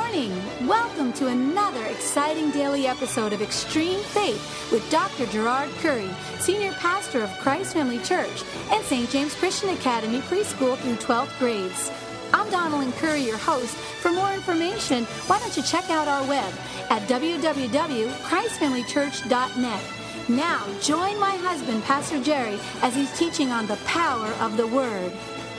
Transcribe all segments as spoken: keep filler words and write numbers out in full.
morning. Welcome to another exciting daily episode of Extreme Faith with Doctor Gerard Curry, Senior Pastor of Christ Family Church and Saint James Christian Academy preschool through twelfth grades. I'm Donalyn Curry, your host. For more information, why don't you check out our web at w w w dot christ family church dot net. Now, join my husband, Pastor Jerry, as he's teaching on the power of the Word.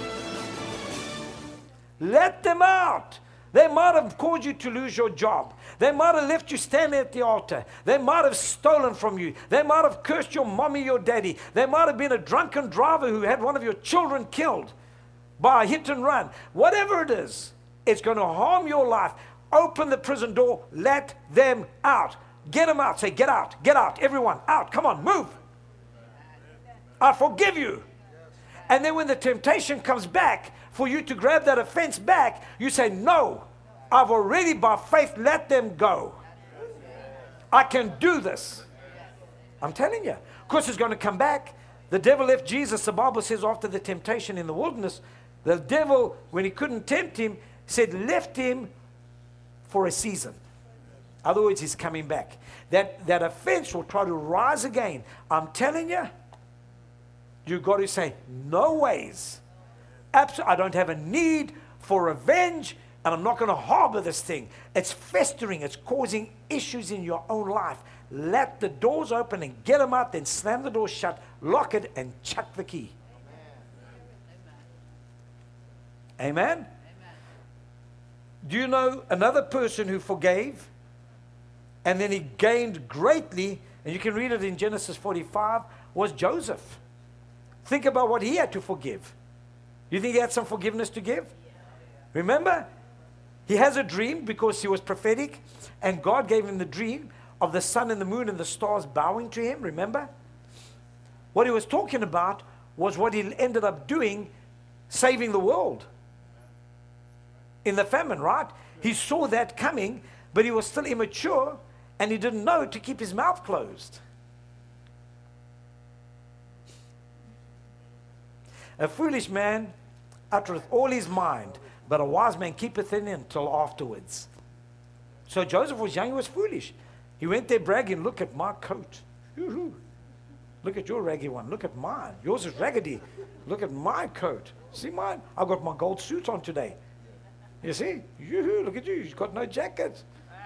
Let them out. They might have caused you to lose your job. They might have left you standing at the altar. They might have stolen from you. They might have cursed your mommy, your daddy. They might have been a drunken driver who had one of your children killed by a hit and run. Whatever it is, it's going to harm your life. Open the prison door. Let them out. Get them out. Say, get out. Get out. Everyone, out. Come on, move. I forgive you. And then when the temptation comes back for you to grab that offense back, you say, no, I've already by faith let them go. I can do this. I'm telling you. Of course, it's going to come back. The devil left Jesus. The Bible says after the temptation in the wilderness, the devil, when he couldn't tempt him, said, left him for a season. In other words, he's coming back. That, that offense will try to rise again. I'm telling you, you've got to say, no ways. Absolutely, I don't have a need for revenge, and I'm not going to harbor this thing. It's festering. It's causing issues in your own life. Let the doors open and get them out, then slam the door shut, lock it, and chuck the key. Amen? Amen? Amen. Do you know another person who forgave, and then he gained greatly, and you can read it in Genesis forty-five, was Joseph. Think about what he had to forgive. You think he had some forgiveness to give? Remember? He has a dream because he was prophetic, and God gave him the dream of the sun and the moon and the stars bowing to him. Remember? What he was talking about was what he ended up doing, saving the world in the famine, right? He saw that coming, but he was still immature, and he didn't know to keep his mouth closed. A foolish man uttereth all his mind, but a wise man keepeth in until afterwards. So Joseph was young, he was foolish. He went there bragging, look at my coat. Yoo-hoo. Look at your raggy one. Look at mine. Yours is raggedy. Look at my coat. See mine? I got my gold suit on today. You see? Yoo-hoo, look at you. You've got no jacket.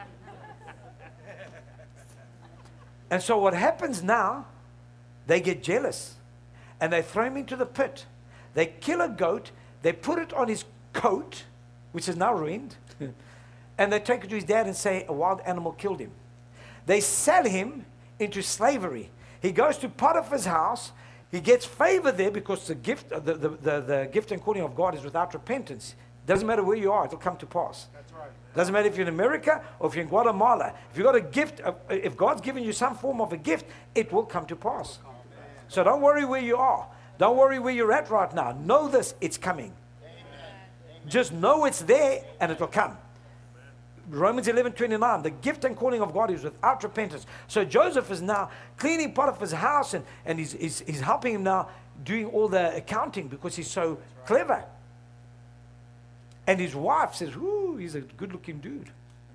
And so what happens now, they get jealous, and they throw him into the pit. They kill a goat, they put it on his coat, which is now ruined, and they take it to his dad and say a wild animal killed him. They sell him into slavery. He goes to Potiphar's house. He gets favor there because the gift, the, the, the, the gift and calling of God is without repentance. Doesn't matter where you are, it'll come to pass. That's right. Doesn't matter if you're in America or if you're in Guatemala. If you've got a gift, if God's given you some form of a gift, it will come to pass. So don't worry where you are. Don't worry where you're at right now. Know this, it's coming. Amen. Just know it's there and it will come. Romans eleven twenty-nine, the gift and calling of God is without repentance. So Joseph is now cleaning Potiphar's house, and, and he's, he's, he's helping him now doing all the accounting because he's so clever. And his wife says, ooh, he's a good-looking dude.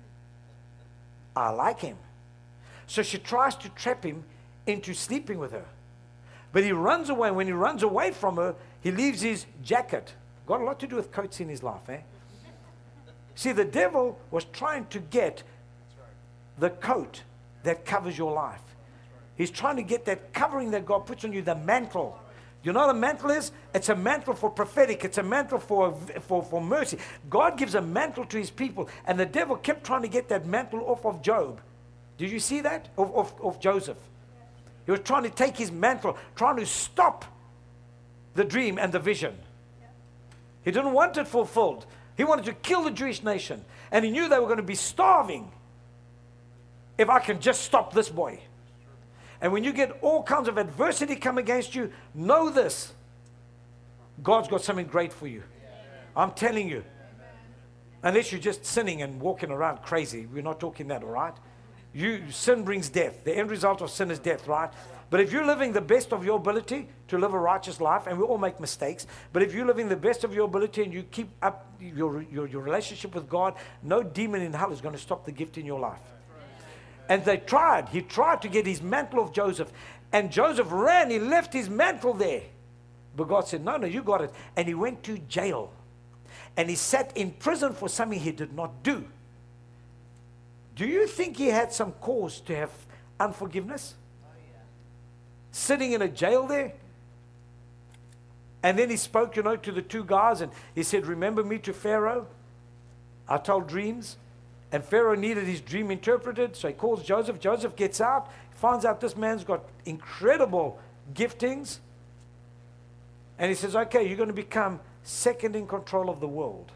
I like him. So she tries to trap him into sleeping with her. But he runs away. When he runs away from her, he leaves his jacket. Got a lot to do with coats in his life, eh? See, the devil was trying to get the coat that covers your life. He's trying to get that covering that God puts on you, the mantle. You know what a mantle is? It's a mantle for prophetic. It's a mantle for, for, for mercy. God gives a mantle to his people, and the devil kept trying to get that mantle off of Job. Did you see that? Of, of, of Joseph. He was trying to take his mantle, trying to stop the dream and the vision. He didn't want it fulfilled. He wanted to kill the Jewish nation. And he knew they were going to be starving if I can just stop this boy. And when you get all kinds of adversity come against you, know this. God's got something great for you. I'm telling you. Unless you're just sinning and walking around crazy. We're not talking that, all right? You, sin brings death. The end result of sin is death, right? But if you're living the best of your ability to live a righteous life, and we all make mistakes, but if you're living the best of your ability and you keep up your, your, your relationship with God, no demon in hell is going to stop the gift in your life. And they tried. He tried to get his mantle off Joseph. And Joseph ran. He left his mantle there. But God said, no, no, you got it. And he went to jail. And he sat in prison for something he did not do. Do you think he had some cause to have unforgiveness? Sitting in a jail there. And then he spoke, you know, to the two guys, and he said, remember me to Pharaoh? I told dreams. And Pharaoh needed his dream interpreted, so he calls Joseph. Joseph gets out, finds out this man's got incredible giftings. And he says, okay, you're going to become second in control of the world.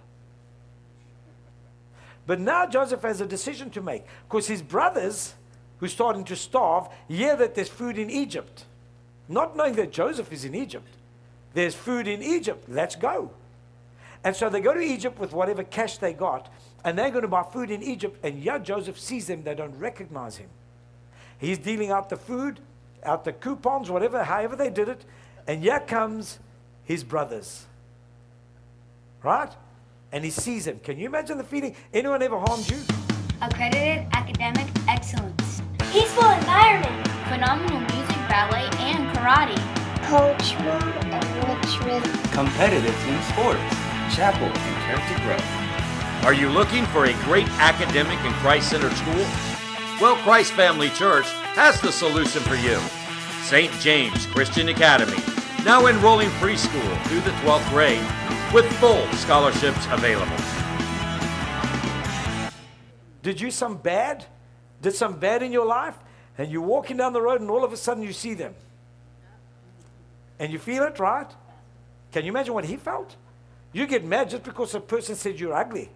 But now Joseph has a decision to make, because his brothers, who's starting to starve, hear that there's food in Egypt. Not knowing that Joseph is in Egypt. There's food in Egypt. Let's go. And so they go to Egypt with whatever cash they got, and they're going to buy food in Egypt. And yeah, Joseph sees them. They don't recognize him. He's dealing out the food, out the coupons, whatever, however they did it. And here comes his brothers. Right? And he sees them. Can you imagine the feeling? Anyone ever harmed you? Accredited academic excellence. Peaceful environment. Phenomenal music, ballet, and karate. Cultural enrichment. Competitive in sports. Chapel and character growth. Are you looking for a great academic and Christ-centered school? Well, Christ Family Church has the solution for you. Saint James Christian Academy, now enrolling preschool through the twelfth grade with full scholarships available. Did you some bad? Did some bad in your life? And you're walking down the road and all of a sudden you see them. And you feel it, right? Can you imagine what he felt? You get mad just because a person said you're ugly.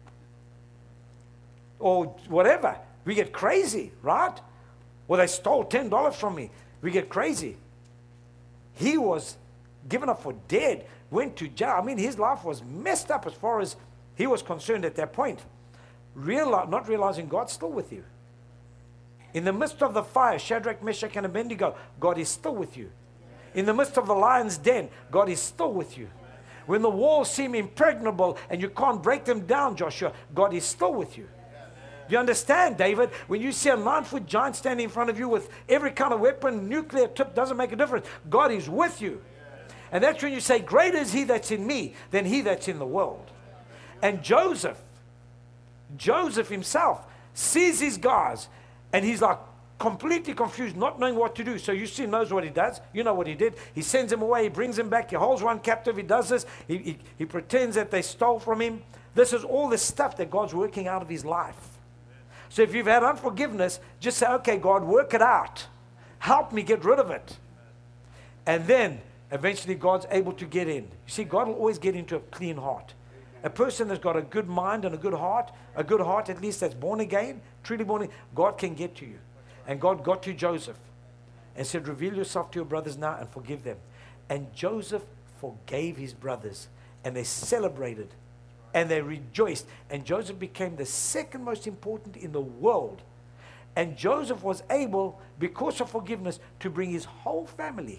Or whatever. We get crazy, right? Or they stole ten dollars from me. We get crazy. He was given up for dead, went to jail. I mean, his life was messed up as far as he was concerned at that point. Reali- not realizing God's still with you. In the midst of the fire, Shadrach, Meshach, and Abednego, God is still with you. In the midst of the lion's den, God is still with you. When the walls seem impregnable and you can't break them down, Joshua, God is still with you. Do you understand, David? When you see a nine-foot giant standing in front of you with every kind of weapon, nuclear tip, doesn't make a difference. God is with you. And that's when you say, greater is he that's in me than he that's in the world. And Joseph, Joseph himself sees his guys and he's like completely confused, not knowing what to do. So you see, knows what he does. You know what he did. He sends him away. He brings him back. He holds one captive. He does this. He, he, he pretends that they stole from him. This is all the stuff that God's working out of his life. So if you've had unforgiveness, just say, okay, God, work it out. Help me get rid of it. And then eventually God's able to get in. You see, God will always get into a clean heart. A person that's got a good mind and a good heart, a good heart at least that's born again, truly born again, God can get to you. And God got to Joseph and said, reveal yourself to your brothers now and forgive them. And Joseph forgave his brothers and they celebrated and they rejoiced. And Joseph became the second most important in the world. And Joseph was able, because of forgiveness, to bring his whole family,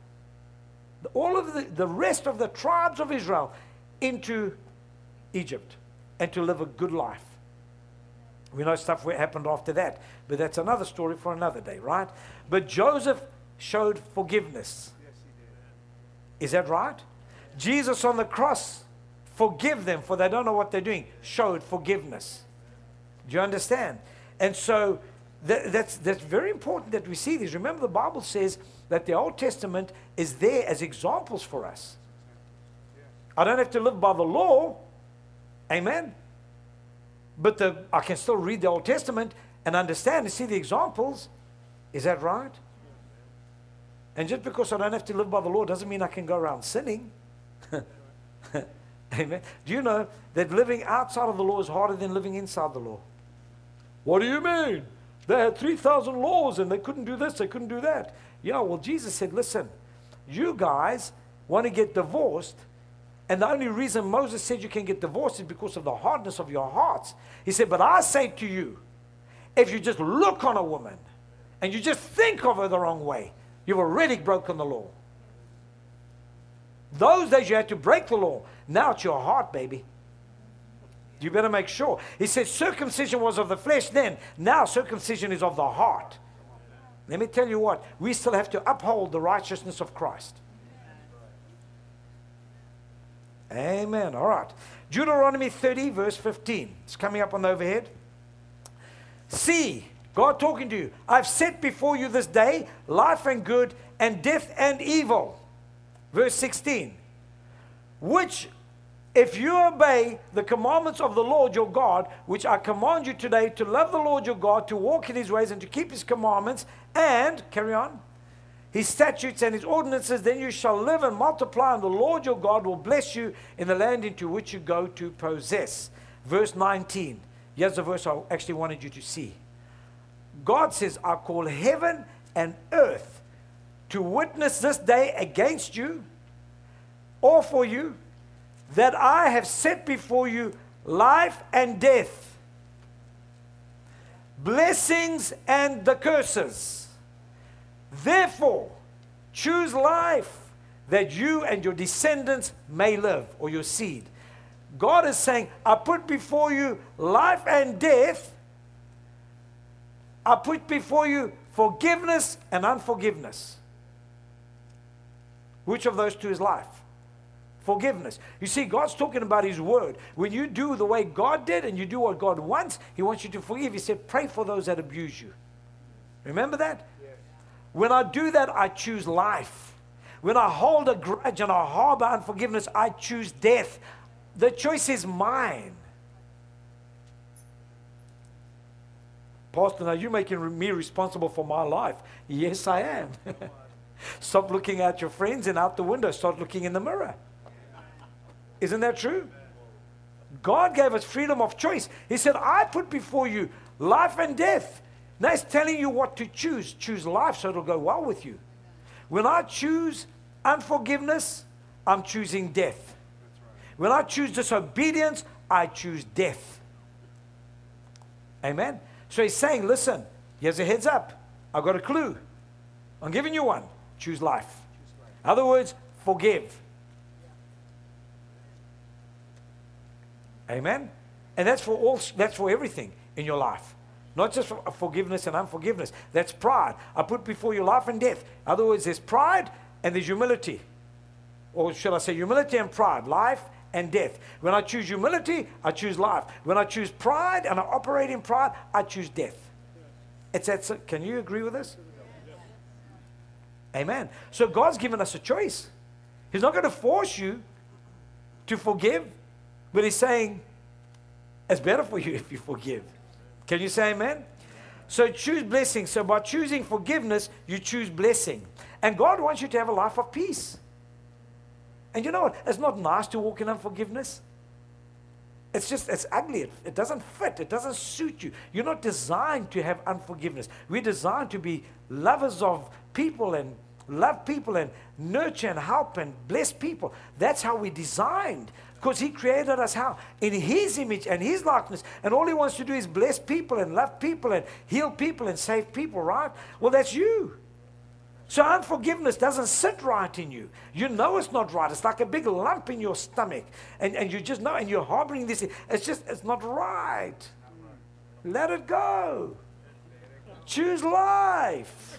all of the, the rest of the tribes of Israel, into Egypt and to live a good life. We know stuff happened after that, but that's another story for another day, right? But Joseph showed forgiveness. Yes, he did. Is that right? Jesus on the cross, forgive them for they don't know what they're doing, showed forgiveness. Do you understand? And so that, that's, that's very important that we see these. Remember, the Bible says that the Old Testament is there as examples for us. I don't have to live by the law. Amen. But the, I can still read the Old Testament and understand and see the examples. Is that right? And just because I don't have to live by the law doesn't mean I can go around sinning. Amen. Do you know that living outside of the law is harder than living inside the law? What do you mean? They had three thousand laws and they couldn't do this, they couldn't do that. Yeah, well, Jesus said, listen, you guys want to get divorced. And the only reason Moses said you can get divorced is because of the hardness of your hearts. He said, but I say to you, if you just look on a woman and you just think of her the wrong way, You've already broken the law. Those days you had to break the law. Now it's your heart, baby. You better make sure. He says circumcision was of the flesh then. Now circumcision is of the heart. Let me tell you what. We still have to uphold the righteousness of Christ. Amen. All right. Deuteronomy thirty, verse fifteen. It's coming up on the overhead. See, God talking to you. I've set before you this day life and good, and death and evil. Verse sixteen. Which, if you obey the commandments of the Lord your God, which I command you today, to love the Lord your God, to walk in his ways, and to keep his commandments, and, carry on, his statutes and his ordinances, then you shall live and multiply, and the Lord your God will bless you in the land into which you go to possess. Verse nineteen. Here's the verse I actually wanted you to see. God says, I call heaven and earth to witness this day against you, or for you, that I have set before you life and death, blessings and the curses. Therefore, choose life, that you and your descendants may live, or your seed. God is saying, I put before you life and death. I put before you forgiveness and unforgiveness. Which of those two is life? Forgiveness. You see, God's talking about his word. When you do the way God did and you do what God wants, he wants you to forgive. He said, pray for those that abuse you. Remember that? Yes. When I do that, I choose life. When I hold a grudge and I harbor unforgiveness, I choose death. The choice is mine. Pastor, now you're making me responsible for my life. Yes, I am. Stop looking at your friends and out the window. Start looking in the mirror. Isn't that true? God gave us freedom of choice. He said, I put before you life and death. Now he's telling you what to choose. Choose life so it'll go well with you. When I choose unforgiveness, I'm choosing death. When I choose disobedience, I choose death. Amen? So he's saying, listen, here's a heads up. I've got a clue. I'm giving you one. Choose life. In other words, forgive. Amen? And that's for all. That's for everything in your life. Not just for forgiveness and unforgiveness. That's pride. I put before you life and death. In other words, there's pride and there's humility. Or should I say humility and pride. Life and death. When I choose humility, I choose life. When I choose pride and I operate in pride, I choose death. It's that. Can you agree with this? Amen. So God's given us a choice. He's not going to force you to forgive, but he's saying it's better for you if you forgive. Can you say amen? So choose blessing. So by choosing forgiveness, you choose blessing. And God wants you to have a life of peace. And you know what? It's not nice to walk in unforgiveness. It's just, it's ugly. It, it doesn't fit. It doesn't suit you. You're not designed to have unforgiveness. We're designed to be lovers of people and love people and nurture and help and bless people. That's how we're designed. Because he created us how? In his image and his likeness. And all he wants to do is bless people and love people and heal people and save people, right? Well, that's you. So unforgiveness doesn't sit right in you. You know it's not right. It's like a big lump in your stomach. And, and you just know, and you're harboring this. It's just, it's not right. Let it go. Choose life.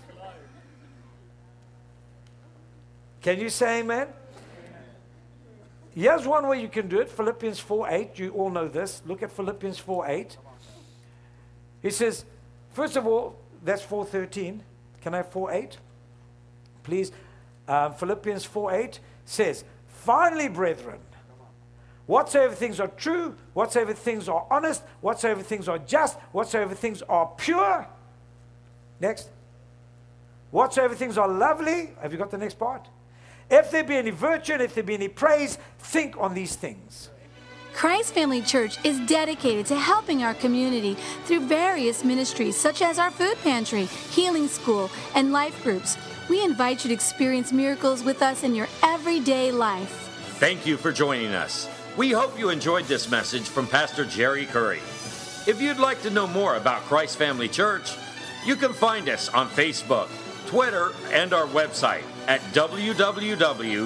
Can you say amen? Here's one way you can do it. Philippians four eight. You all know this. Look at Philippians four eight. He says, first of all, that's four thirteen. Can I have four eight? Please. Um, Philippians four eight says, finally, brethren, whatsoever things are true, whatsoever things are honest, whatsoever things are just, whatsoever things are pure. Next. Whatsoever things are lovely. Have you got the next part? If there be any virtue, and if there be any praise, think on these things. Christ Family Church is dedicated to helping our community through various ministries such as our food pantry, healing school, and life groups. We invite you to experience miracles with us in your everyday life. Thank you for joining us. We hope you enjoyed this message from Pastor Jerry Curry. If you'd like to know more about Christ Family Church, you can find us on Facebook, Twitter, and our website at w w w